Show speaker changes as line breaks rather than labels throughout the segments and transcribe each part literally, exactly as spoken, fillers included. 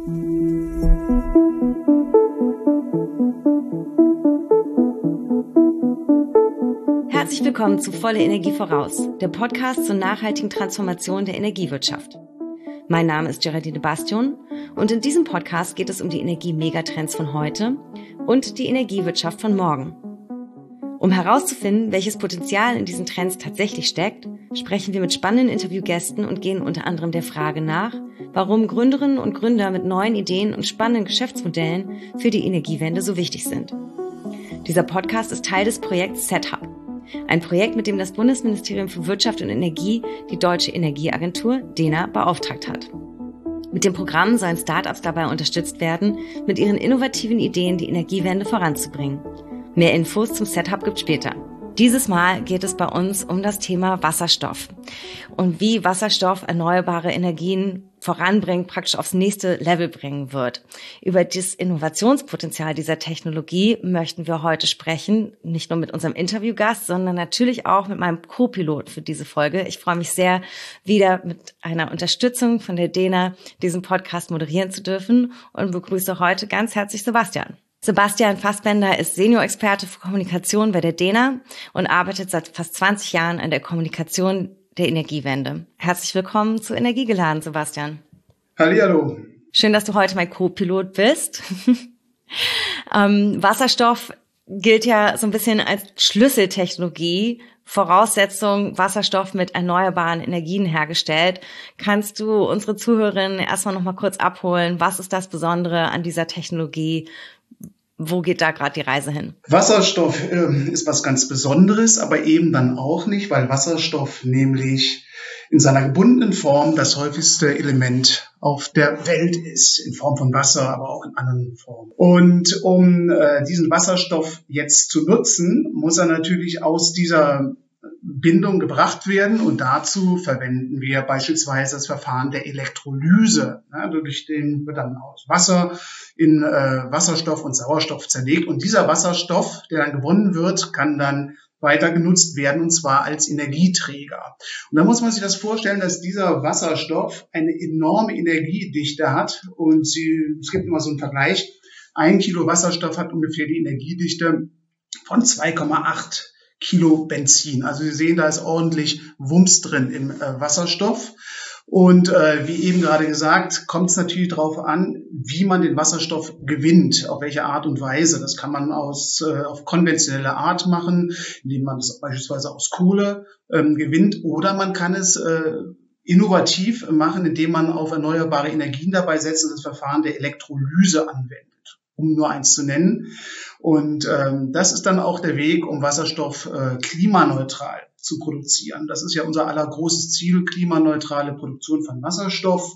Herzlich willkommen zu Volle Energie voraus, der Podcast zur nachhaltigen Transformation der Energiewirtschaft. Mein Name ist Geraldine Bastion und in diesem Podcast geht es um die Energie-Megatrends von heute und die Energiewirtschaft von morgen. Um herauszufinden, welches Potenzial in diesen Trends tatsächlich steckt, sprechen wir mit spannenden Interviewgästen und gehen unter anderem der Frage nach, warum Gründerinnen und Gründer mit neuen Ideen und spannenden Geschäftsmodellen für die Energiewende so wichtig sind. Dieser Podcast ist Teil des Projekts Setup, ein Projekt, mit dem das Bundesministerium für Wirtschaft und Energie die Deutsche Energieagentur D E N A beauftragt hat. Mit dem Programm sollen Startups dabei unterstützt werden, mit ihren innovativen Ideen die Energiewende voranzubringen. Mehr Infos zum Setup gibt's später. Dieses Mal geht es bei uns um das Thema Wasserstoff und wie Wasserstoff erneuerbare Energien voranbringt, praktisch aufs nächste Level bringen wird. Über das Innovationspotenzial dieser Technologie möchten wir heute sprechen, nicht nur mit unserem Interviewgast, sondern natürlich auch mit meinem Co-Pilot für diese Folge. Ich freue mich sehr, wieder mit einer Unterstützung von der D E N A diesen Podcast moderieren zu dürfen und begrüße heute ganz herzlich Sebastian. Sebastian Fassbender ist Senior-Experte für Kommunikation bei der D E N A und arbeitet seit fast zwanzig Jahren an der Kommunikation der Energiewende. Herzlich willkommen zu Energiegeladen, Sebastian.
Hallihallo.
Schön, dass du heute mein Co-Pilot bist. ähm, Wasserstoff gilt ja so ein bisschen als Schlüsseltechnologie, Voraussetzung, Wasserstoff mit erneuerbaren Energien hergestellt. Kannst du unsere Zuhörerinnen erstmal noch mal kurz abholen? Was ist das Besondere an dieser Technologie? Wo geht da gerade die Reise hin?
Wasserstoff äh, ist was ganz Besonderes, aber eben dann auch nicht, weil Wasserstoff nämlich in seiner gebundenen Form das häufigste Element auf der Welt ist, in Form von Wasser, aber auch in anderen Formen. Und um äh, diesen Wasserstoff jetzt zu nutzen, muss er natürlich aus dieser Bindung gebracht werden, und dazu verwenden wir beispielsweise das Verfahren der Elektrolyse, ja, durch den wird dann aus Wasser in äh, Wasserstoff und Sauerstoff zerlegt, und dieser Wasserstoff, der dann gewonnen wird, kann dann weiter genutzt werden, und zwar als Energieträger. Und da muss man sich das vorstellen, dass dieser Wasserstoff eine enorme Energiedichte hat, und sie, es gibt immer so einen Vergleich, ein Kilo Wasserstoff hat ungefähr die Energiedichte von zwei Komma acht Kilo Benzin. Also Sie sehen, da ist ordentlich Wumms drin im äh, Wasserstoff. Und äh, wie eben gerade gesagt, kommt es natürlich darauf an, wie man den Wasserstoff gewinnt, auf welche Art und Weise. Das kann man aus, äh, auf konventionelle Art machen, indem man es beispielsweise aus Kohle ähm, gewinnt, oder man kann es äh, innovativ machen, indem man auf erneuerbare Energien dabei setzt und das Verfahren der Elektrolyse anwendet, um nur eins zu nennen. Und ähm, das ist dann auch der Weg, um Wasserstoff äh, klimaneutral zu produzieren. Das ist ja unser aller großes Ziel, klimaneutrale Produktion von Wasserstoff.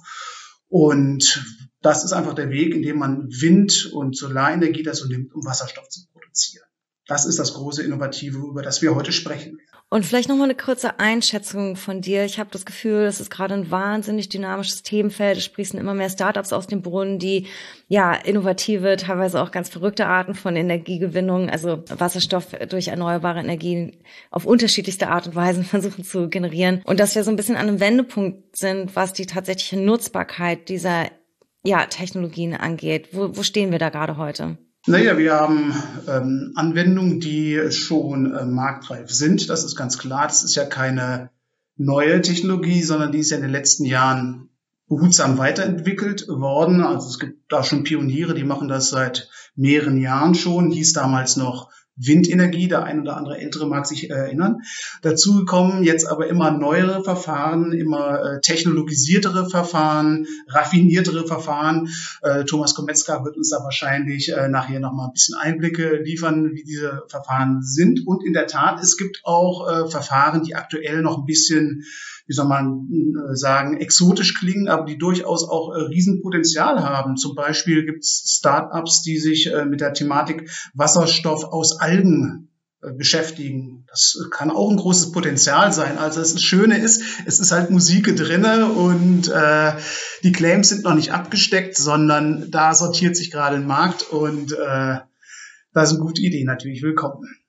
Und das ist einfach der Weg, in dem man Wind- und Solarenergie dazu nimmt, um Wasserstoff zu produzieren. Das ist das große Innovative, über das wir heute sprechen.
Und vielleicht nochmal eine kurze Einschätzung von dir. Ich habe das Gefühl, es ist gerade ein wahnsinnig dynamisches Themenfeld. Es sprießen immer mehr Startups aus dem Brunnen, die ja innovative, teilweise auch ganz verrückte Arten von Energiegewinnung, also Wasserstoff durch erneuerbare Energien auf unterschiedlichste Art und Weise versuchen zu generieren. Und dass wir so ein bisschen an einem Wendepunkt sind, was die tatsächliche Nutzbarkeit dieser ja, Technologien angeht. Wo, wo stehen wir da gerade heute?
Naja, wir haben ähm, Anwendungen, die schon äh, marktreif sind. Das ist ganz klar. Das ist ja keine neue Technologie, sondern die ist ja in den letzten Jahren behutsam weiterentwickelt worden. Also es gibt da schon Pioniere, die machen das seit mehreren Jahren schon. Hieß damals noch Windenergie, der ein oder andere Ältere mag sich erinnern. Dazu kommen jetzt aber immer neuere Verfahren, immer äh, technologisiertere Verfahren, raffiniertere Verfahren. Äh, Thomas Kometzka wird uns da wahrscheinlich äh, nachher noch mal ein bisschen Einblicke liefern, wie diese Verfahren sind. Und in der Tat, es gibt auch äh, Verfahren, die aktuell noch ein bisschen, wie soll man äh, sagen, exotisch klingen, aber die durchaus auch äh, Riesenpotenzial haben. Zum Beispiel gibt es Start-ups, die sich äh, mit der Thematik Wasserstoff aus Algen äh, beschäftigen. Das kann auch ein großes Potenzial sein. Also das Schöne ist, es ist halt Musik drinne und äh, die Claims sind noch nicht abgesteckt, sondern da sortiert sich gerade ein Markt, und äh, da sind gute Ideen natürlich willkommen.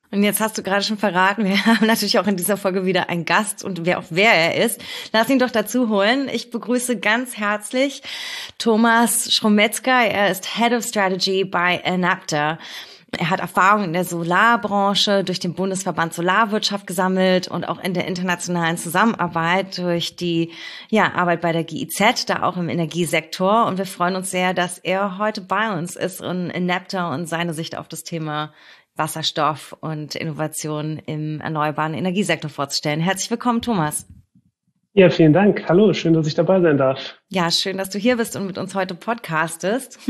Und jetzt hast du gerade schon verraten, wir haben natürlich auch in dieser Folge wieder einen Gast und wer auch wer er ist. Lass ihn doch dazu holen. Ich begrüße ganz herzlich Thomas Schrometzger. Er ist Head of Strategy bei Enapter. Er hat Erfahrung in der Solarbranche durch den Bundesverband Solarwirtschaft gesammelt und auch in der internationalen Zusammenarbeit durch die ja, Arbeit bei der G I Z, da auch im Energiesektor. Und wir freuen uns sehr, dass er heute bei uns ist und Enapter und seine Sicht auf das Thema Wasserstoff und Innovation im erneuerbaren Energiesektor vorzustellen. Herzlich willkommen, Thomas.
Ja, vielen Dank. Hallo, schön, dass ich dabei sein darf.
Ja, schön, dass du hier bist und mit uns heute podcastest.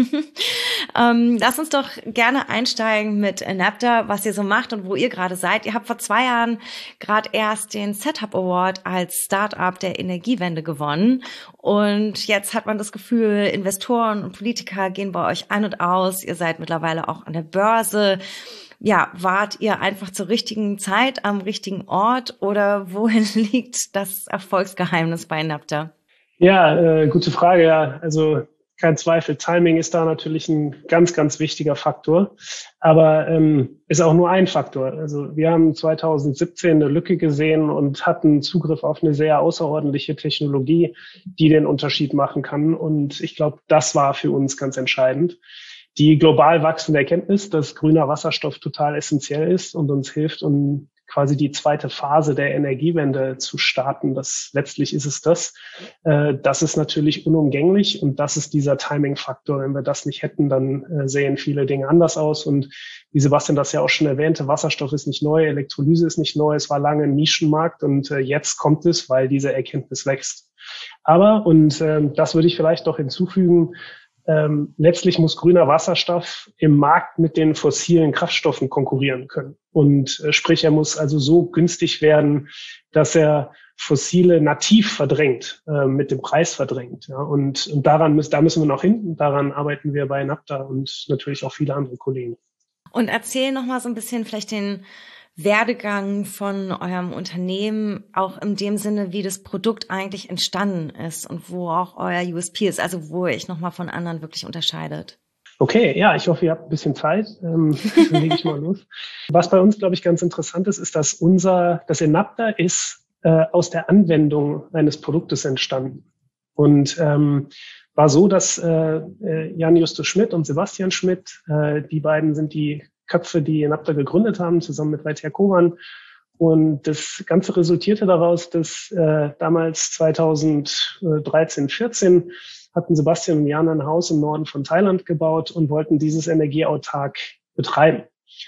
ähm, lass uns doch gerne einsteigen mit Enapter, was ihr so macht und wo ihr gerade seid. Ihr habt vor zwei Jahren gerade erst den Setup Award als Startup der Energiewende gewonnen. Und jetzt hat man das Gefühl, Investoren und Politiker gehen bei euch ein und aus. Ihr seid mittlerweile auch an der Börse. Ja, wart ihr einfach zur richtigen Zeit am richtigen Ort oder wohin liegt das Erfolgsgeheimnis bei Enapter?
Ja, äh, gute Frage. Ja, also kein Zweifel, Timing ist da natürlich ein ganz, ganz wichtiger Faktor, aber ähm, ist auch nur ein Faktor. Also wir haben zwanzig siebzehn eine Lücke gesehen und hatten Zugriff auf eine sehr außerordentliche Technologie, die den Unterschied machen kann. Und ich glaube, das war für uns ganz entscheidend. Die global wachsende Erkenntnis, dass grüner Wasserstoff total essentiell ist und uns hilft, um quasi die zweite Phase der Energiewende zu starten. Das letztlich ist es das. Äh, das ist natürlich unumgänglich und das ist dieser Timing-Faktor. Wenn wir das nicht hätten, dann äh, sehen viele Dinge anders aus. Und wie Sebastian das ja auch schon erwähnte, Wasserstoff ist nicht neu, Elektrolyse ist nicht neu. Es war lange ein Nischenmarkt und äh, jetzt kommt es, weil diese Erkenntnis wächst. Aber, und äh, das würde ich vielleicht noch hinzufügen, Ähm, letztlich muss grüner Wasserstoff im Markt mit den fossilen Kraftstoffen konkurrieren können. Und äh, sprich, er muss also so günstig werden, dass er fossile nativ verdrängt, äh, mit dem Preis verdrängt. Ja. Und, und daran müssen, da müssen wir noch hin. Daran arbeiten wir bei Enapter und natürlich auch viele andere Kollegen.
Und erzähl noch mal so ein bisschen vielleicht den Werdegang von eurem Unternehmen, auch in dem Sinne, wie das Produkt eigentlich entstanden ist und wo auch euer U S P ist, also wo ihr euch nochmal von anderen wirklich unterscheidet.
Okay, ja, ich hoffe, ihr habt ein bisschen Zeit. Ähm, dann lege ich mal los. Was bei uns, glaube ich, ganz interessant ist, ist, dass unser, das Enapter ist äh, aus der Anwendung eines Produktes entstanden. Und ähm, war so, dass äh, Jan Justus Schmidt und Sebastian Schmidt, äh, die beiden sind die Köpfe, die Enapter gegründet haben, zusammen mit Walter Kovan. Und das Ganze resultierte daraus, dass äh, damals zweitausenddreizehn, vierzehn hatten Sebastian und Jan ein Haus im Norden von Thailand gebaut und wollten dieses energieautark betreiben.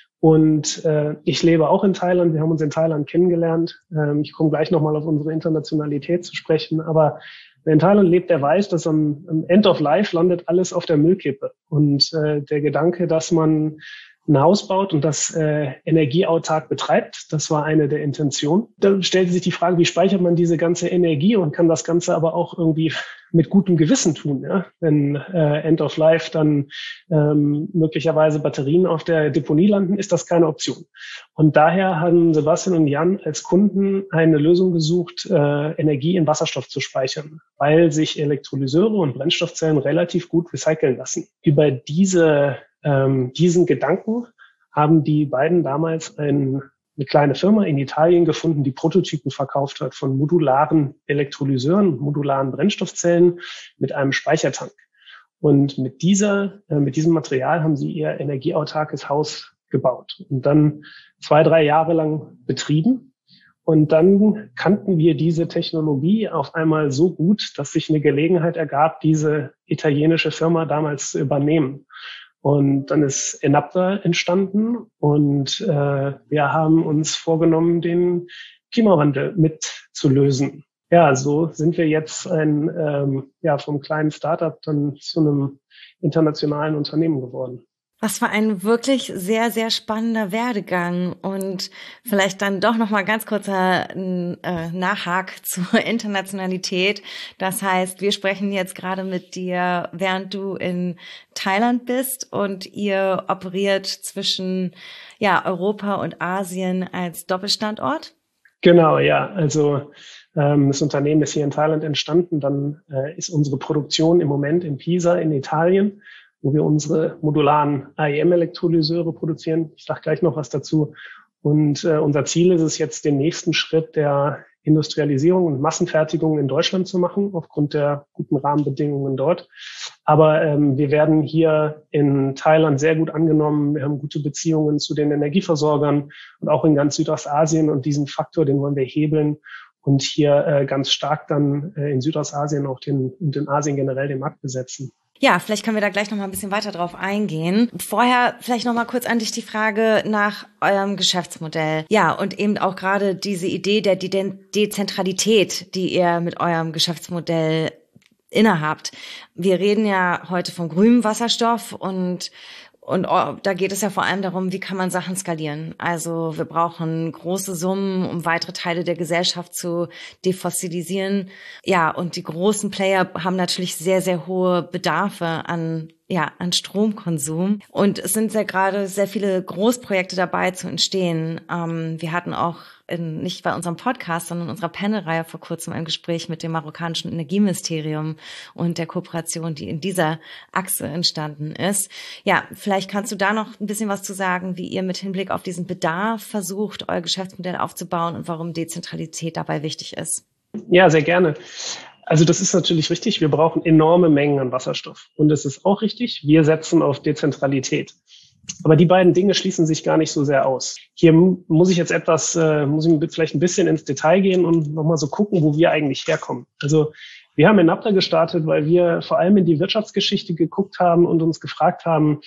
Und äh, ich lebe auch in Thailand. Wir haben uns in Thailand kennengelernt. Ähm, ich komme gleich nochmal auf unsere Internationalität zu sprechen. Aber wer in Thailand lebt, der weiß, dass am, am End of Life landet alles auf der Müllkippe. Und äh, der Gedanke, dass man ein Haus baut und das äh, energieautark betreibt, das war eine der Intentionen. Dann stellte sich die Frage, wie speichert man diese ganze Energie und kann das Ganze aber auch irgendwie mit gutem Gewissen tun, ja? Wenn äh, End of Life dann ähm, möglicherweise Batterien auf der Deponie landen, ist das keine Option. Und daher haben Sebastian und Jan als Kunden eine Lösung gesucht, äh, Energie in Wasserstoff zu speichern, weil sich Elektrolyseure und Brennstoffzellen relativ gut recyceln lassen. Über diese Ähm, diesen Gedanken haben die beiden damals ein, eine kleine Firma in Italien gefunden, die Prototypen verkauft hat von modularen Elektrolyseuren, modularen Brennstoffzellen mit einem Speichertank. Und mit dieser, äh, mit diesem Material haben sie ihr energieautarkes Haus gebaut und dann zwei, drei Jahre lang betrieben. Und dann kannten wir diese Technologie auf einmal so gut, dass sich eine Gelegenheit ergab, diese italienische Firma damals zu übernehmen. Und dann ist Enapter entstanden und äh, wir haben uns vorgenommen, den Klimawandel mitzulösen. Ja, so sind wir jetzt ein ähm, ja vom kleinen Startup dann zu einem internationalen Unternehmen geworden.
Was war ein wirklich sehr, sehr spannender Werdegang und vielleicht dann doch nochmal ganz kurzer äh, Nachhak zur Internationalität. Das heißt, wir sprechen jetzt gerade mit dir, während du in Thailand bist und ihr operiert zwischen ja Europa und Asien als Doppelstandort.
Genau, ja. Also ähm, das Unternehmen ist hier in Thailand entstanden. Dann äh, ist unsere Produktion im Moment in Pisa in Italien, wo wir unsere modularen A E M-Elektrolyseure produzieren. Ich sage gleich noch was dazu. Und äh, unser Ziel ist es jetzt, den nächsten Schritt der Industrialisierung und Massenfertigung in Deutschland zu machen, aufgrund der guten Rahmenbedingungen dort. Aber ähm, wir werden hier in Thailand sehr gut angenommen. Wir haben gute Beziehungen zu den Energieversorgern und auch in ganz Südostasien. Und diesen Faktor, den wollen wir hebeln und hier äh, ganz stark dann äh, in Südostasien auch den, und in Asien generell den Markt besetzen.
Ja, vielleicht können wir da gleich noch mal ein bisschen weiter drauf eingehen. Vorher vielleicht noch mal kurz an dich die Frage nach eurem Geschäftsmodell. Ja, und eben auch gerade diese Idee der De- Dezentralität, die ihr mit eurem Geschäftsmodell innehabt. Wir reden ja heute von grünem Wasserstoff und Und oh, da geht es ja vor allem darum, wie kann man Sachen skalieren. Also wir brauchen große Summen, um weitere Teile der Gesellschaft zu defossilisieren. Ja, und die großen Player haben natürlich sehr, sehr hohe Bedarfe an ja, an Stromkonsum. Und es sind ja gerade sehr viele Großprojekte dabei zu entstehen. Ähm, wir hatten auch in, nicht bei unserem Podcast, sondern in unserer Panelreihe vor kurzem ein Gespräch mit dem marokkanischen Energieministerium und der Kooperation, die in dieser Achse entstanden ist. Ja, vielleicht kannst du da noch ein bisschen was zu sagen, wie ihr mit Hinblick auf diesen Bedarf versucht, euer Geschäftsmodell aufzubauen und warum Dezentralität dabei wichtig ist.
Ja, sehr gerne. Also das ist natürlich richtig. Wir brauchen enorme Mengen an Wasserstoff. Und es ist auch richtig, wir setzen auf Dezentralität. Aber die beiden Dinge schließen sich gar nicht so sehr aus. Hier muss ich jetzt etwas, äh, muss ich vielleicht ein bisschen ins Detail gehen und nochmal so gucken, wo wir eigentlich herkommen. Also wir haben Enapter gestartet, weil wir vor allem in die Wirtschaftsgeschichte geguckt haben und uns gefragt haben,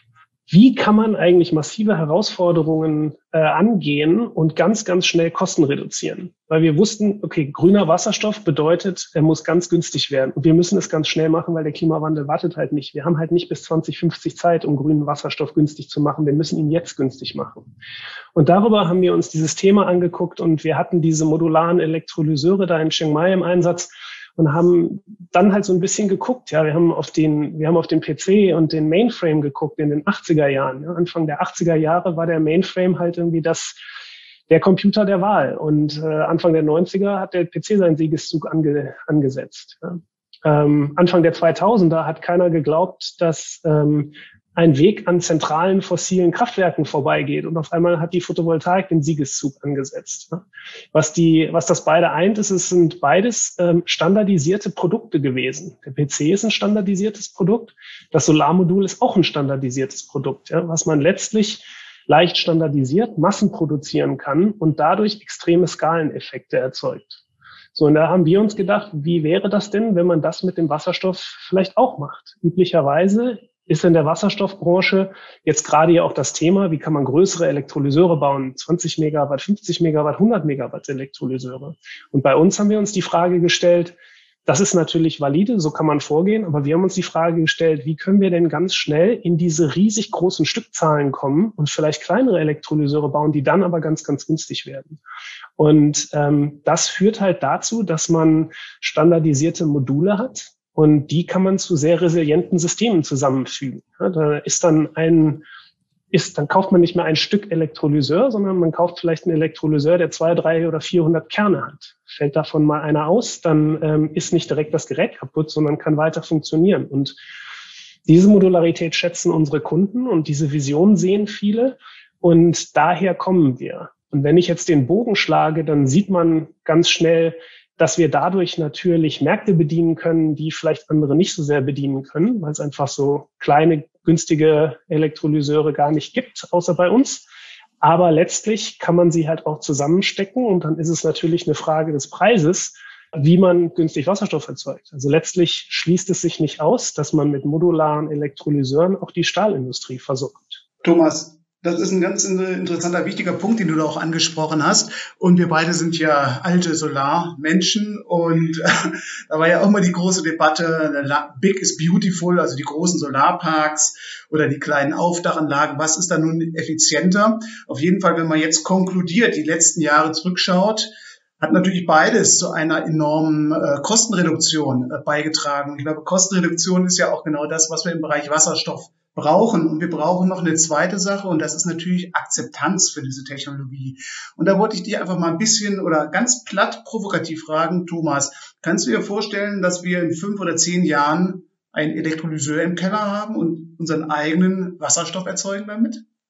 wie kann man eigentlich massive Herausforderungen äh, angehen und ganz, ganz schnell Kosten reduzieren? Weil wir wussten, okay, grüner Wasserstoff bedeutet, er muss ganz günstig werden. Und wir müssen es ganz schnell machen, weil der Klimawandel wartet halt nicht. Wir haben halt nicht bis zwanzig fünfzig Zeit, um grünen Wasserstoff günstig zu machen. Wir müssen ihn jetzt günstig machen. Und darüber haben wir uns dieses Thema angeguckt und wir hatten diese modularen Elektrolyseure da in Chiang Mai im Einsatz und haben dann halt so ein bisschen geguckt. Ja, wir haben auf den, wir haben auf den P C und den Mainframe geguckt in den achtziger Jahren. Ja, Anfang der achtziger Jahre war der Mainframe halt irgendwie das, der Computer der Wahl. Und äh, Anfang der neunziger hat der P C seinen Siegeszug ange, angesetzt. Ja. Ähm, Anfang der zweitausender hat keiner geglaubt, dass ähm, ein Weg an zentralen fossilen Kraftwerken vorbeigeht. Und auf einmal hat die Photovoltaik den Siegeszug angesetzt. Was die, was das beide eint, ist, es sind beides ähm, standardisierte Produkte gewesen. Der P C ist ein standardisiertes Produkt. Das Solarmodul ist auch ein standardisiertes Produkt, ja, was man letztlich leicht standardisiert, Massen produzieren kann und dadurch extreme Skaleneffekte erzeugt. So, und da haben wir uns gedacht, wie wäre das denn, wenn man das mit dem Wasserstoff vielleicht auch macht? Üblicherweise ist in der Wasserstoffbranche jetzt gerade ja auch das Thema, wie kann man größere Elektrolyseure bauen, zwanzig Megawatt, fünfzig Megawatt, hundert Megawatt Elektrolyseure. Und bei uns haben wir uns die Frage gestellt, das ist natürlich valide, so kann man vorgehen, aber wir haben uns die Frage gestellt, wie können wir denn ganz schnell in diese riesig großen Stückzahlen kommen und vielleicht kleinere Elektrolyseure bauen, die dann aber ganz, ganz günstig werden. Und ähm, das führt halt dazu, dass man standardisierte Module hat, und die kann man zu sehr resilienten Systemen zusammenfügen. Ja, da ist dann ein, ist, dann kauft man nicht mehr ein Stück Elektrolyseur, sondern man kauft vielleicht einen Elektrolyseur, der zwei, drei oder vierhundert Kerne hat. Fällt davon mal einer aus, dann ähm, ist nicht direkt das Gerät kaputt, sondern kann weiter funktionieren. Und diese Modularität schätzen unsere Kunden und diese Vision sehen viele. Und daher kommen wir. Und wenn ich jetzt den Bogen schlage, dann sieht man ganz schnell, dass wir dadurch natürlich Märkte bedienen können, die vielleicht andere nicht so sehr bedienen können, weil es einfach so kleine, günstige Elektrolyseure gar nicht gibt, außer bei uns. Aber letztlich kann man sie halt auch zusammenstecken und dann ist es natürlich eine Frage des Preises, wie man günstig Wasserstoff erzeugt. Also letztlich schließt es sich nicht aus, dass man mit modularen Elektrolyseuren auch die Stahlindustrie versorgt.
Thomas, das ist ein ganz interessanter, wichtiger Punkt, den du da auch angesprochen hast. Und wir beide sind ja alte Solarmenschen. Und äh, da war ja auch mal die große Debatte, Big is beautiful, also die großen Solarparks oder die kleinen Aufdachanlagen. Was ist da nun effizienter? Auf jeden Fall, wenn man jetzt konkludiert, die letzten Jahre zurückschaut, hat natürlich beides zu einer enormen äh, Kostenreduktion äh, beigetragen. Ich glaube, Kostenreduktion ist ja auch genau das, was wir im Bereich Wasserstoff brauchen. Und wir brauchen noch eine zweite Sache und das ist natürlich Akzeptanz für diese Technologie. Und da wollte ich dich einfach mal ein bisschen oder ganz platt provokativ fragen, Thomas, kannst du dir vorstellen, dass wir in fünf oder zehn Jahren einen Elektrolyseur im Keller haben und unseren eigenen Wasserstoff erzeugen damit?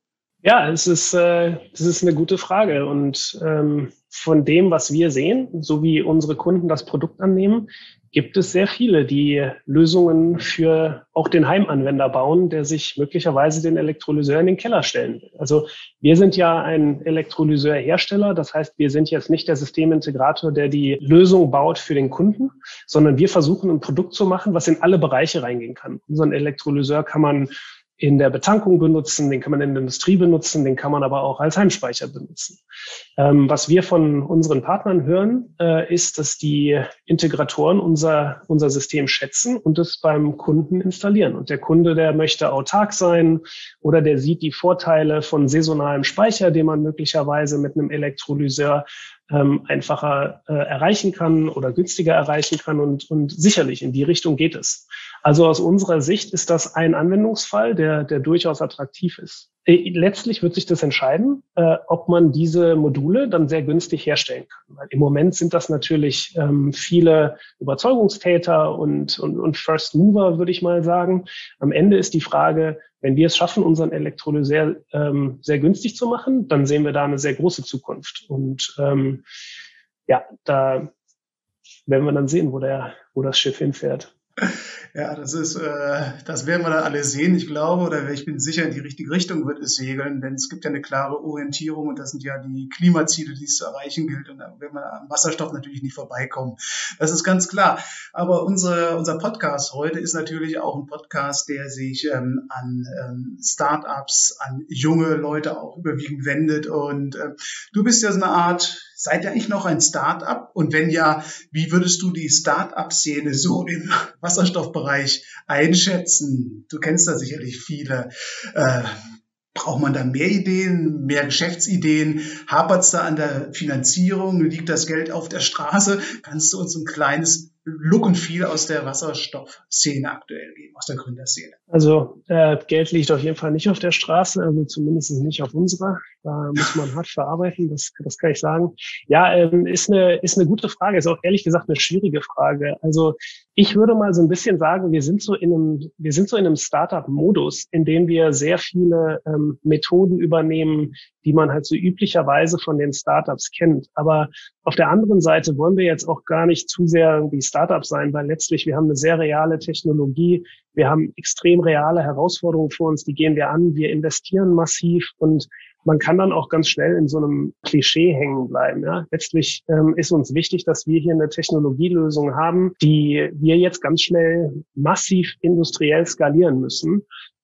Ja, es ist, äh, es ist eine gute Frage. Und ähm, von dem, was wir sehen, so wie unsere Kunden das Produkt annehmen, gibt es sehr viele, die Lösungen für auch den Heimanwender bauen, der sich möglicherweise den Elektrolyseur in den Keller stellen will. Also wir sind ja ein Elektrolyseurhersteller. Das heißt, wir sind jetzt nicht der Systemintegrator, der die Lösung baut für den Kunden, sondern wir versuchen, ein Produkt zu machen, was in alle Bereiche reingehen kann. Unseren Elektrolyseur kann man in der Betankung benutzen, den kann man in der Industrie benutzen, den kann man aber auch als Heimspeicher benutzen. Ähm, was wir von unseren Partnern hören, äh, ist, dass die Integratoren unser, unser System schätzen und es beim Kunden installieren. Und der Kunde, der möchte autark sein oder der sieht die Vorteile von saisonalem Speicher, den man möglicherweise mit einem Elektrolyseur ähm, einfacher äh, erreichen kann oder günstiger erreichen kann. Und, und sicherlich in die Richtung geht es. Also aus unserer Sicht ist das ein Anwendungsfall, der, der durchaus attraktiv ist. Letztlich wird sich das entscheiden, äh, ob man diese Module dann sehr günstig herstellen kann. Weil im Moment sind das natürlich ähm, viele Überzeugungstäter und, und, und First Mover, würde ich mal sagen. Am Ende ist die Frage, wenn wir es schaffen, unseren Elektrolyseur ähm, sehr günstig zu machen, dann sehen wir da eine sehr große Zukunft. Und ähm, ja, da werden wir dann sehen, wo der, wo das Schiff hinfährt.
Ja, das ist, äh, das werden wir dann alle sehen. Ich glaube, oder ich bin sicher, in die richtige Richtung wird es segeln, denn es gibt ja eine klare Orientierung und das sind ja die Klimaziele, die es zu erreichen gilt. Und da werden wir am Wasserstoff natürlich nicht vorbeikommen. Das ist ganz klar. Aber unsere, unser Podcast heute ist natürlich auch ein Podcast, der sich ähm, an ähm, Start-ups, an junge Leute auch überwiegend wendet. Und äh, du bist ja so eine Art, seid ihr eigentlich noch ein Start-up? Und wenn ja, wie würdest du die Start-up-Szene so im Wasserstoffbereich einschätzen? Du kennst da sicherlich viele. Äh, braucht man da mehr Ideen, mehr Geschäftsideen? Hapert es da an der Finanzierung? Liegt das Geld auf der Straße? Kannst du uns ein kleines Look und Feel aus der Wasserstoffszene aktuell geben, aus der Gründerszene?
Also äh, Geld liegt auf jeden Fall nicht auf der Straße, also zumindest nicht auf unserer. Da muss man hart verarbeiten, das, das kann ich sagen. Ja, ähm, ist eine ist eine gute Frage, ist auch ehrlich gesagt eine schwierige Frage. Also ich würde mal so ein bisschen sagen, wir sind so in einem wir sind so in einem Startup-Modus, in dem wir sehr viele ähm, Methoden übernehmen, die man halt so üblicherweise von den Startups kennt. Aber auf der anderen Seite wollen wir jetzt auch gar nicht zu sehr irgendwie Startup sein, weil letztlich wir haben eine sehr reale Technologie, wir haben extrem reale Herausforderungen vor uns, die gehen wir an, wir investieren massiv und man kann dann auch ganz schnell in so einem Klischee hängen bleiben. Ja? Letztlich ähm, ist uns wichtig, dass wir hier eine Technologielösung haben, die wir jetzt ganz schnell massiv industriell skalieren müssen.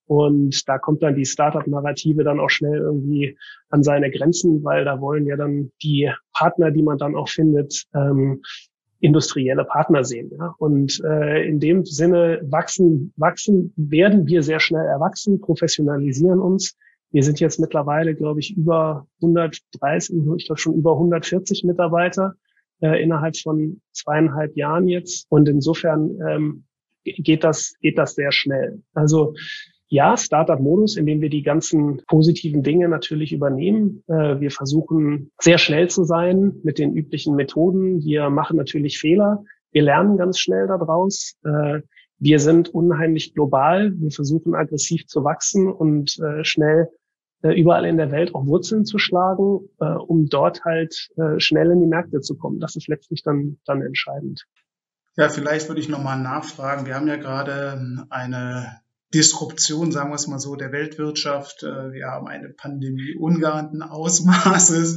Und da kommt dann die Startup-Narrative dann auch schnell irgendwie an seine Grenzen, weil da wollen ja dann die Partner, die man dann auch findet, ähm, industrielle Partner sehen. Ja? Und äh, in dem Sinne wachsen, wachsen, werden wir sehr schnell erwachsen, professionalisieren uns. Wir sind jetzt mittlerweile, glaube ich, über hundertdreißig, ich glaube schon über hundertvierzig Mitarbeiter äh, innerhalb von zweieinhalb Jahren jetzt. Und insofern ähm, geht das, geht das sehr schnell. Also ja, Startup-Modus, in dem wir die ganzen positiven Dinge natürlich übernehmen. Äh, wir versuchen sehr schnell zu sein mit den üblichen Methoden. Wir machen natürlich Fehler. Wir lernen ganz schnell daraus. Äh, wir sind unheimlich global. Wir versuchen aggressiv zu wachsen und äh, schnell äh, überall in der Welt auch Wurzeln zu schlagen, äh, um dort halt äh, schnell in die Märkte zu kommen. Das ist letztlich dann, dann entscheidend.
Ja, vielleicht würde ich nochmal nachfragen. Wir haben ja gerade eine Disruption, sagen wir es mal so, der Weltwirtschaft. Wir haben eine Pandemie ungeahnten Ausmaßes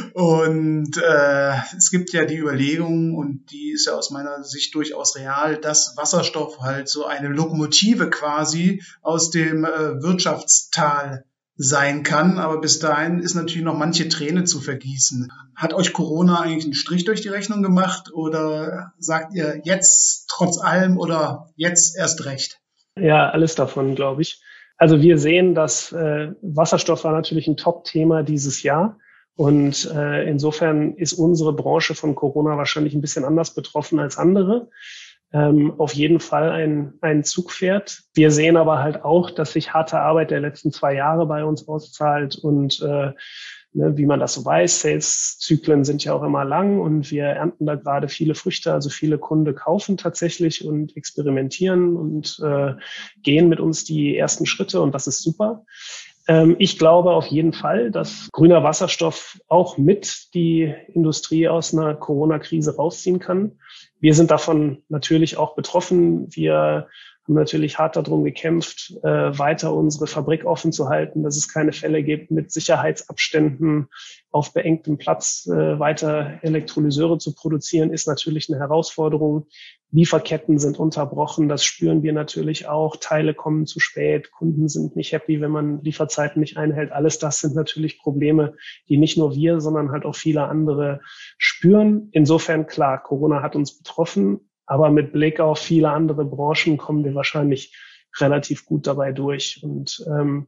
und äh, es gibt ja die Überlegung, und die ist ja aus meiner Sicht durchaus real, dass Wasserstoff halt so eine Lokomotive quasi aus dem äh, Wirtschaftstal sein kann, aber bis dahin ist natürlich noch manche Träne zu vergießen. Hat euch Corona eigentlich einen Strich durch die Rechnung gemacht oder sagt ihr jetzt trotz allem oder jetzt erst recht?
Ja, alles davon, glaube ich. Also wir sehen, dass äh, Wasserstoff war natürlich ein Top-Thema dieses Jahr. Und äh, insofern ist unsere Branche von Corona wahrscheinlich ein bisschen anders betroffen als andere. Ähm, auf jeden Fall ein, ein Zugpferd. Wir sehen aber halt auch, dass sich harte Arbeit der letzten zwei Jahre bei uns auszahlt und äh, ne, wie man das so weiß, Sales-Zyklen sind ja auch immer lang und wir ernten da gerade viele Früchte. Also viele Kunden kaufen tatsächlich und experimentieren und äh, gehen mit uns die ersten Schritte und das ist super. Ähm, ich glaube auf jeden Fall, dass grüner Wasserstoff auch mit die Industrie aus einer Corona-Krise rausziehen kann. Wir sind davon natürlich auch betroffen. Wir haben natürlich hart darum gekämpft, äh, weiter unsere Fabrik offen zu halten, dass es keine Fälle gibt, mit Sicherheitsabständen auf beengtem Platz äh, weiter Elektrolyseure zu produzieren, ist natürlich eine Herausforderung. Lieferketten sind unterbrochen, das spüren wir natürlich auch. Teile kommen zu spät, Kunden sind nicht happy, wenn man Lieferzeiten nicht einhält. Alles das sind natürlich Probleme, die nicht nur wir, sondern halt auch viele andere spüren. Insofern klar, Corona hat uns betroffen. Aber mit Blick auf viele andere Branchen kommen wir wahrscheinlich relativ gut dabei durch. Und ähm,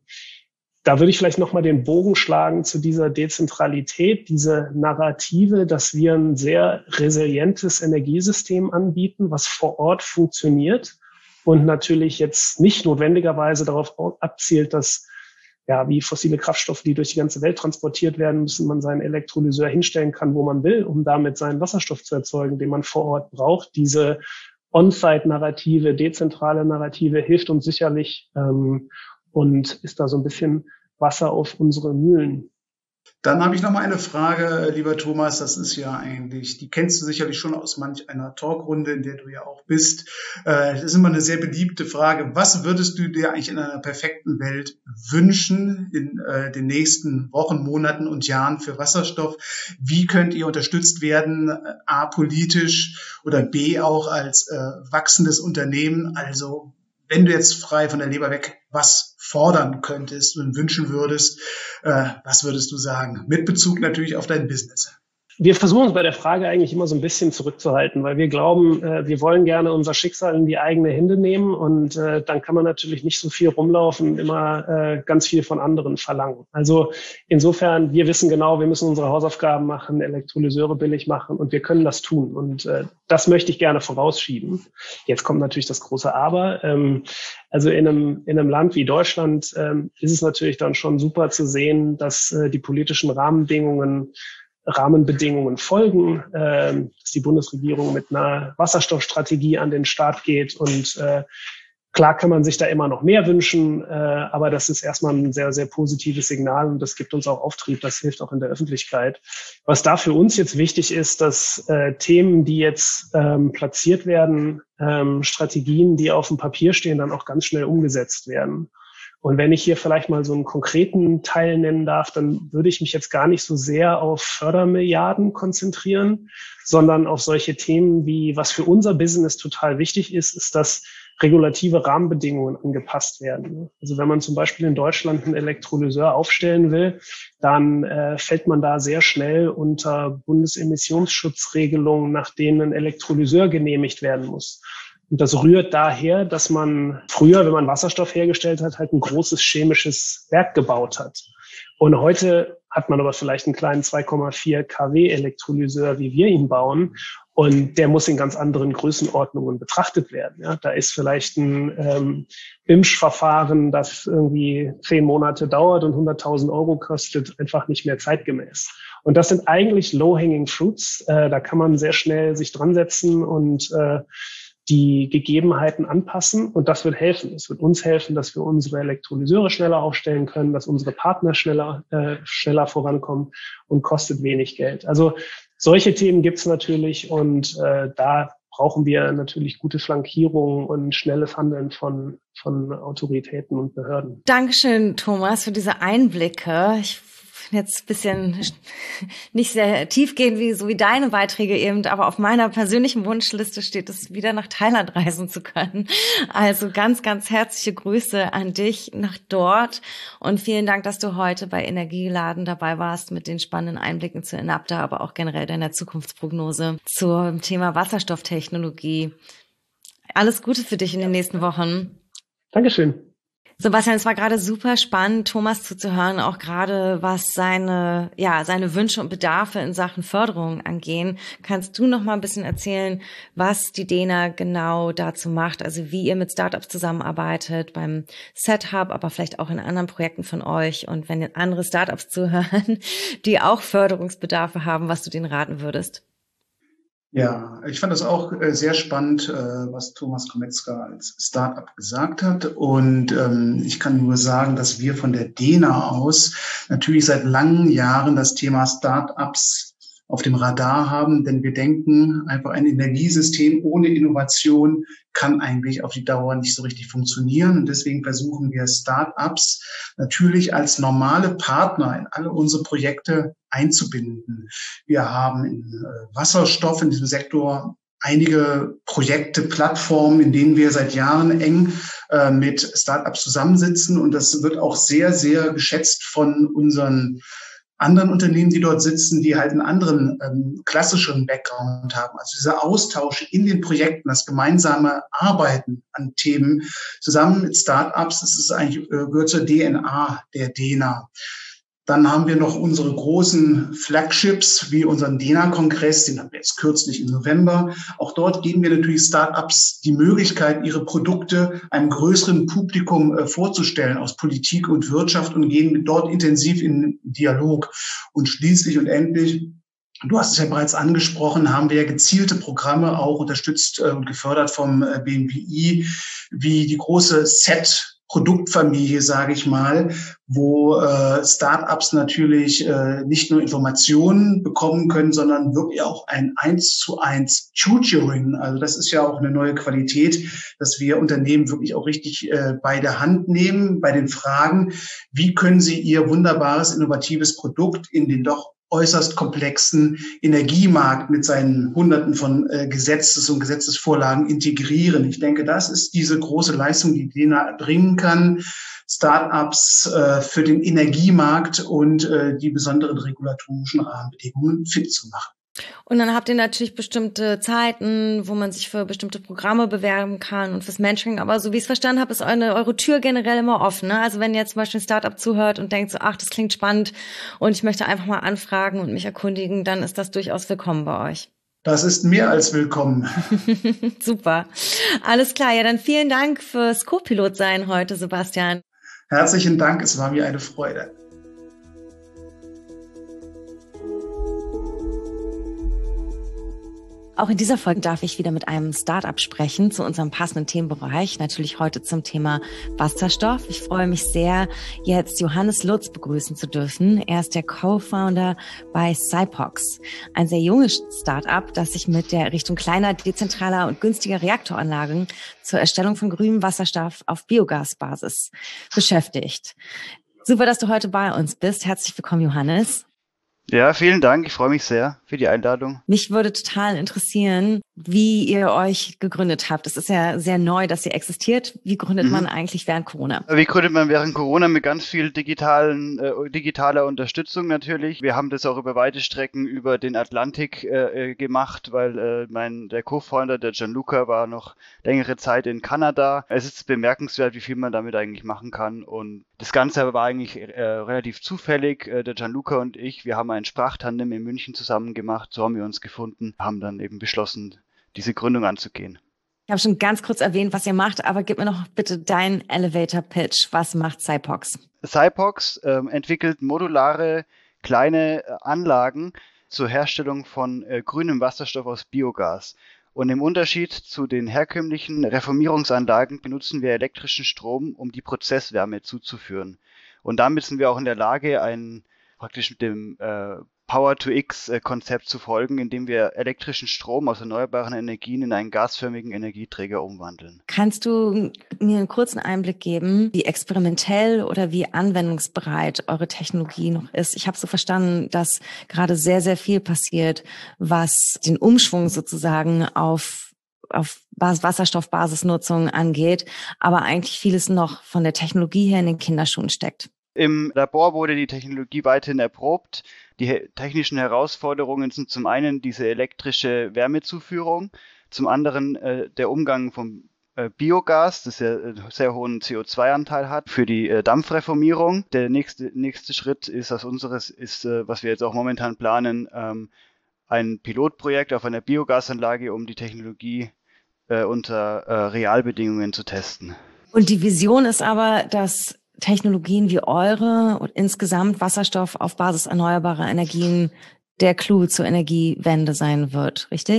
da würde ich vielleicht nochmal den Bogen schlagen zu dieser Dezentralität, diese Narrative, dass wir ein sehr resilientes Energiesystem anbieten, was vor Ort funktioniert und natürlich jetzt nicht notwendigerweise darauf abzielt, dass ja, wie fossile Kraftstoffe, die durch die ganze Welt transportiert werden müssen, man seinen Elektrolyseur hinstellen kann, wo man will, um damit seinen Wasserstoff zu erzeugen, den man vor Ort braucht. Diese On-Site-Narrative, dezentrale Narrative hilft uns sicherlich ähm, und ist da so ein bisschen Wasser auf unsere Mühlen.
Dann habe ich noch mal eine Frage, lieber Thomas. Das ist ja eigentlich, die kennst du sicherlich schon aus manch einer Talkrunde, in der du ja auch bist. Das ist immer eine sehr beliebte Frage. Was würdest du dir eigentlich in einer perfekten Welt wünschen in äh, den nächsten Wochen, Monaten und Jahren für Wasserstoff? Wie könnt ihr unterstützt werden, A, politisch oder B, auch als äh, wachsendes Unternehmen? Also wenn du jetzt frei von der Leber weg was fordern könntest und wünschen würdest, äh, was würdest du sagen? Mit Bezug natürlich auf dein Business.
Wir versuchen uns bei der Frage eigentlich immer so ein bisschen zurückzuhalten, weil wir glauben, äh, wir wollen gerne unser Schicksal in die eigene Hände nehmen und äh, dann kann man natürlich nicht so viel rumlaufen und immer äh, ganz viel von anderen verlangen. Also insofern, wir wissen genau, wir müssen unsere Hausaufgaben machen, Elektrolyseure billig machen und wir können das tun und äh, das möchte ich gerne vorausschieben. Jetzt kommt natürlich das große Aber. Ähm, also in einem, in einem Land wie Deutschland ähm, ist es natürlich dann schon super zu sehen, dass äh, die politischen Rahmenbedingungen Rahmenbedingungen folgen, äh, dass die Bundesregierung mit einer Wasserstoffstrategie an den Start geht und äh, klar kann man sich da immer noch mehr wünschen, äh, aber das ist erstmal ein sehr, sehr positives Signal und das gibt uns auch Auftrieb, das hilft auch in der Öffentlichkeit. Was da für uns jetzt wichtig ist, dass äh, Themen, die jetzt ähm, platziert werden, ähm, Strategien, die auf dem Papier stehen, dann auch ganz schnell umgesetzt werden. Und wenn ich hier vielleicht mal so einen konkreten Teil nennen darf, dann würde ich mich jetzt gar nicht so sehr auf Fördermilliarden konzentrieren, sondern auf solche Themen wie, was für unser Business total wichtig ist, ist, dass regulative Rahmenbedingungen angepasst werden. Also wenn man zum Beispiel in Deutschland einen Elektrolyseur aufstellen will, dann äh, fällt man da sehr schnell unter Bundesemissionsschutzregelungen, nach denen ein Elektrolyseur genehmigt werden muss. Und das rührt daher, dass man früher, wenn man Wasserstoff hergestellt hat, halt ein großes chemisches Werk gebaut hat. Und heute hat man aber vielleicht einen kleinen zwei Komma vier Kilowatt Elektrolyseur, wie wir ihn bauen. Und der muss in ganz anderen Größenordnungen betrachtet werden. Ja, da ist vielleicht ein ähm, B I M S-Verfahren, das irgendwie zehn Monate dauert und hunderttausend Euro kostet, einfach nicht mehr zeitgemäß. Und das sind eigentlich low-hanging fruits. Äh, da kann man sehr schnell sich dran setzen und äh, die Gegebenheiten anpassen und das wird helfen. Es wird uns helfen, dass wir unsere Elektrolyseure schneller aufstellen können, dass unsere Partner schneller äh, schneller vorankommen und kostet wenig Geld. Also solche Themen gibt's natürlich und äh, da brauchen wir natürlich gute Flankierung und schnelles Handeln von von Autoritäten und Behörden.
Dankeschön, Thomas, für diese Einblicke. Ich jetzt ein bisschen nicht sehr tiefgehend wie so wie deine Beiträge eben, aber auf meiner persönlichen Wunschliste steht es, wieder nach Thailand reisen zu können. Also ganz, ganz herzliche Grüße an dich nach dort und vielen Dank, dass du heute bei Energiegeladen dabei warst mit den spannenden Einblicken zu Enapta, aber auch generell deiner Zukunftsprognose zum Thema Wasserstofftechnologie. Alles Gute für dich in den nächsten Wochen.
Dankeschön.
Sebastian, es war gerade super spannend, Thomas zuzuhören, auch gerade was seine, ja, seine Wünsche und Bedarfe in Sachen Förderung angehen. Kannst du noch mal ein bisschen erzählen, was die Dena genau dazu macht? Also wie ihr mit Startups zusammenarbeitet beim SetHub, aber vielleicht auch in anderen Projekten von euch. Und wenn andere Startups zuhören, die auch Förderungsbedarfe haben, was du denen raten würdest?
Ja, ich fand das auch äh, sehr spannend, äh, was Thomas Kometzka als Startup gesagt hat. Und ähm, ich kann nur sagen, dass wir von der DENA aus natürlich seit langen Jahren das Thema Startups auf dem Radar haben, denn wir denken, einfach ein Energiesystem ohne Innovation kann eigentlich auf die Dauer nicht so richtig funktionieren. Und deswegen versuchen wir Startups natürlich als normale Partner in alle unsere Projekte einzubinden. Wir haben in äh, Wasserstoff in diesem Sektor einige Projekte, Plattformen, in denen wir seit Jahren eng äh, mit Startups zusammensitzen. Und das wird auch sehr, sehr geschätzt von unseren anderen Unternehmen, die dort sitzen, die halt einen anderen ähm, klassischeren Background haben. Also dieser Austausch in den Projekten, das gemeinsame Arbeiten an Themen zusammen mit Startups, das ist eigentlich, äh, gehört zur D N A der DENA. Dann haben wir noch unsere großen Flagships, wie unseren DENA-Kongress, den haben wir jetzt kürzlich im November. Auch dort geben wir natürlich Start-ups die Möglichkeit, ihre Produkte einem größeren Publikum äh, vorzustellen aus Politik und Wirtschaft und gehen dort intensiv in Dialog. Und schließlich und endlich, du hast es ja bereits angesprochen, haben wir ja gezielte Programme auch unterstützt und gefördert vom B M W I, wie die große Set Produktfamilie, sage ich mal, wo äh, Startups natürlich äh, nicht nur Informationen bekommen können, sondern wirklich auch ein eins zu eins Tutoring. Also das ist ja auch eine neue Qualität, dass wir Unternehmen wirklich auch richtig äh, bei der Hand nehmen, bei den Fragen, wie können sie ihr wunderbares, innovatives Produkt in den doch äußerst komplexen Energiemarkt mit seinen Hunderten von äh, Gesetzes- und Gesetzesvorlagen integrieren. Ich denke, das ist diese große Leistung, die DENA erbringen kann, Start-ups äh, für den Energiemarkt und äh, die besonderen regulatorischen Rahmenbedingungen fit zu machen.
Und dann habt ihr natürlich bestimmte Zeiten, wo man sich für bestimmte Programme bewerben kann und fürs Mentoring. Aber so wie ich es verstanden habe, ist eure, eure Tür generell immer offen. Ne? Also wenn jetzt zum Beispiel ein Startup zuhört und denkt so, ach, das klingt spannend und ich möchte einfach mal anfragen und mich erkundigen, dann ist das durchaus willkommen bei euch.
Das ist mehr als willkommen.
Super. Alles klar. Ja, dann vielen Dank fürs Co-Pilot sein heute, Sebastian.
Herzlichen Dank. Es war mir eine Freude.
Auch in dieser Folge darf ich wieder mit einem Startup sprechen zu unserem passenden Themenbereich, natürlich heute zum Thema Wasserstoff. Ich freue mich sehr, jetzt Johannes Lutz begrüßen zu dürfen. Er ist der Co-Founder bei Cypox, ein sehr junges Startup, das sich mit der Errichtung kleiner, dezentraler und günstiger Reaktoranlagen zur Erstellung von grünem Wasserstoff auf Biogasbasis beschäftigt. Super, dass du heute bei uns bist. Herzlich willkommen, Johannes.
Ja, vielen Dank. Ich freue mich sehr für die Einladung.
Mich würde total interessieren, wie ihr euch gegründet habt. Es ist ja sehr neu, dass ihr existiert. Wie gründet mhm. man eigentlich während Corona?
Wie gründet man während Corona? Mit ganz viel digitalen, äh, digitaler Unterstützung natürlich. Wir haben das auch über weite Strecken über den Atlantik äh, gemacht, weil äh, mein der Co-Founder, der Gianluca, war noch längere Zeit in Kanada. Es ist bemerkenswert, wie viel man damit eigentlich machen kann. Und das Ganze war eigentlich äh, relativ zufällig. Äh, der Gianluca und ich, wir haben ein Sprachtandem in München zusammen gemacht. So haben wir uns gefunden, haben dann eben beschlossen, diese Gründung anzugehen.
Ich habe schon ganz kurz erwähnt, was ihr macht, aber gib mir noch bitte deinen Elevator-Pitch. Was macht Cypox?
Cypox ähm, entwickelt modulare kleine äh, Anlagen zur Herstellung von äh, grünem Wasserstoff aus Biogas. Und im Unterschied zu den herkömmlichen Reformierungsanlagen benutzen wir elektrischen Strom, um die Prozesswärme zuzuführen. Und damit sind wir auch in der Lage, einen praktisch mit dem äh, Power-to-X-Konzept zu folgen, indem wir elektrischen Strom aus erneuerbaren Energien in einen gasförmigen Energieträger umwandeln.
Kannst du mir einen kurzen Einblick geben, wie experimentell oder wie anwendungsbereit eure Technologie noch ist? Ich habe so verstanden, dass gerade sehr, sehr viel passiert, was den Umschwung sozusagen auf auf Wasserstoffbasisnutzung angeht, aber eigentlich vieles noch von der Technologie her in den Kinderschuhen steckt.
Im Labor wurde die Technologie weiterhin erprobt. Die technischen Herausforderungen sind zum einen diese elektrische Wärmezuführung, zum anderen äh, der Umgang vom äh, Biogas, das ja einen sehr hohen C O zwei Anteil hat, für die äh, Dampfreformierung. Der nächste, nächste Schritt ist aus unseres, ist, äh, was wir jetzt auch momentan planen, ähm, ein Pilotprojekt auf einer Biogasanlage, um die Technologie äh, unter äh, Realbedingungen zu testen.
Und die Vision ist aber, dass Technologien wie eure und insgesamt Wasserstoff auf Basis erneuerbarer Energien der Clou zur Energiewende sein wird, richtig?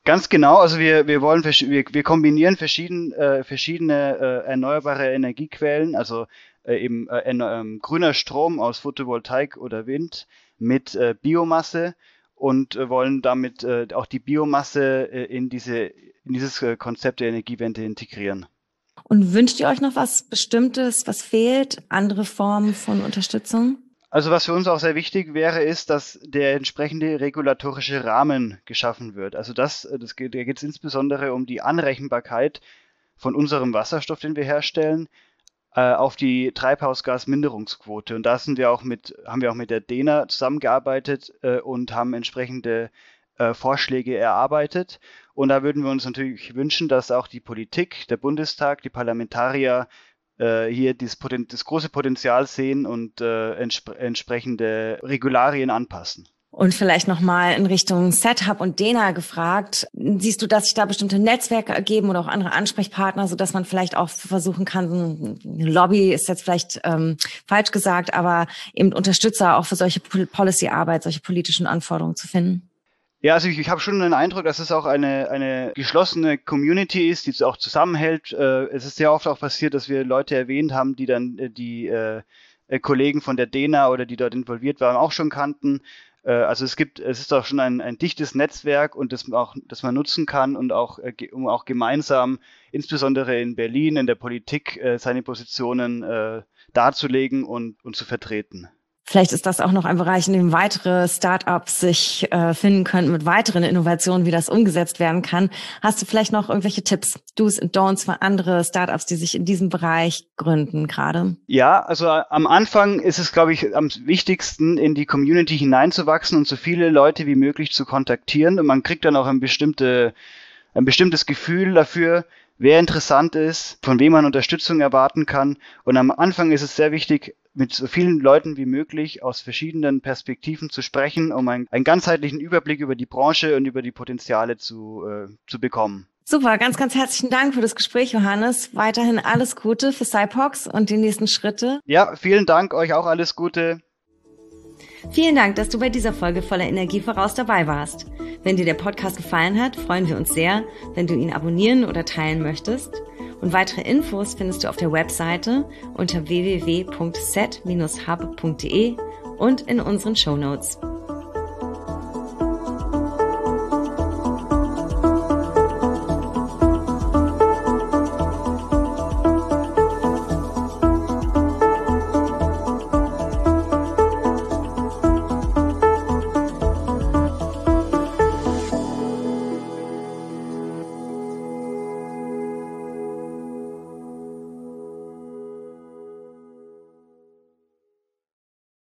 Ganz genau, also wir, wir wollen, wir, wir kombinieren verschieden, äh, verschiedene äh, erneuerbare Energiequellen, also äh, eben äh, äh, grüner Strom aus Photovoltaik oder Wind mit äh, Biomasse und äh, wollen damit äh, auch die Biomasse äh, in diese, in dieses äh, Konzept der Energiewende integrieren.
Und wünscht ihr euch noch was Bestimmtes, was fehlt, andere Formen von Unterstützung?
Also was für uns auch sehr wichtig wäre, ist, dass der entsprechende regulatorische Rahmen geschaffen wird. Also das, das geht, da geht es insbesondere um die Anrechenbarkeit von unserem Wasserstoff, den wir herstellen, äh, auf die Treibhausgasminderungsquote. Und da sind wir auch mit, haben wir auch mit der D E N A zusammengearbeitet äh, und haben entsprechende äh, Vorschläge erarbeitet. Und da würden wir uns natürlich wünschen, dass auch die Politik, der Bundestag, die Parlamentarier hier das, Poten- das große Potenzial sehen und äh, entsp- entsprechende Regularien anpassen.
Und vielleicht nochmal in Richtung Setup und D E N A gefragt. Siehst du, dass sich da bestimmte Netzwerke ergeben oder auch andere Ansprechpartner, sodass man vielleicht auch versuchen kann, Lobby ist jetzt vielleicht ähm, falsch gesagt, aber eben Unterstützer auch für solche Policy-Arbeit, solche politischen Anforderungen zu finden?
Ja, also ich, ich habe schon den Eindruck, dass es auch eine, eine geschlossene Community ist, die auch zusammenhält. Äh, es ist sehr oft auch passiert, dass wir Leute erwähnt haben, die dann äh, die äh, Kollegen von der D E N A oder die dort involviert waren, auch schon kannten. Äh, also es gibt, es ist auch schon ein, ein dichtes Netzwerk und das auch, das man nutzen kann und auch, äh, um auch gemeinsam, insbesondere in Berlin, in der Politik, äh, seine Positionen äh, darzulegen und, und zu vertreten.
Vielleicht ist das auch noch ein Bereich, in dem weitere Startups sich äh, finden könnten mit weiteren Innovationen, wie das umgesetzt werden kann. Hast du vielleicht noch irgendwelche Tipps, Do's und Don'ts für andere Startups, die sich in diesem Bereich gründen gerade?
Ja, also am Anfang ist es, glaube ich, am wichtigsten, in die Community hineinzuwachsen und so viele Leute wie möglich zu kontaktieren. Und man kriegt dann auch ein, bestimmte, ein bestimmtes Gefühl dafür, wer interessant ist, von wem man Unterstützung erwarten kann. Und am Anfang ist es sehr wichtig, mit so vielen Leuten wie möglich aus verschiedenen Perspektiven zu sprechen, um einen, einen ganzheitlichen Überblick über die Branche und über die Potenziale zu, äh, zu bekommen.
Super, ganz, ganz herzlichen Dank für das Gespräch, Johannes. Weiterhin alles Gute für Cypox und die nächsten Schritte.
Ja, vielen Dank, euch auch alles Gute.
Vielen Dank, dass du bei dieser Folge voller Energie voraus dabei warst. Wenn dir der Podcast gefallen hat, freuen wir uns sehr, wenn du ihn abonnieren oder teilen möchtest. Und weitere Infos findest du auf der Webseite unter w w w punkt set dash hub punkt d e und in unseren Shownotes.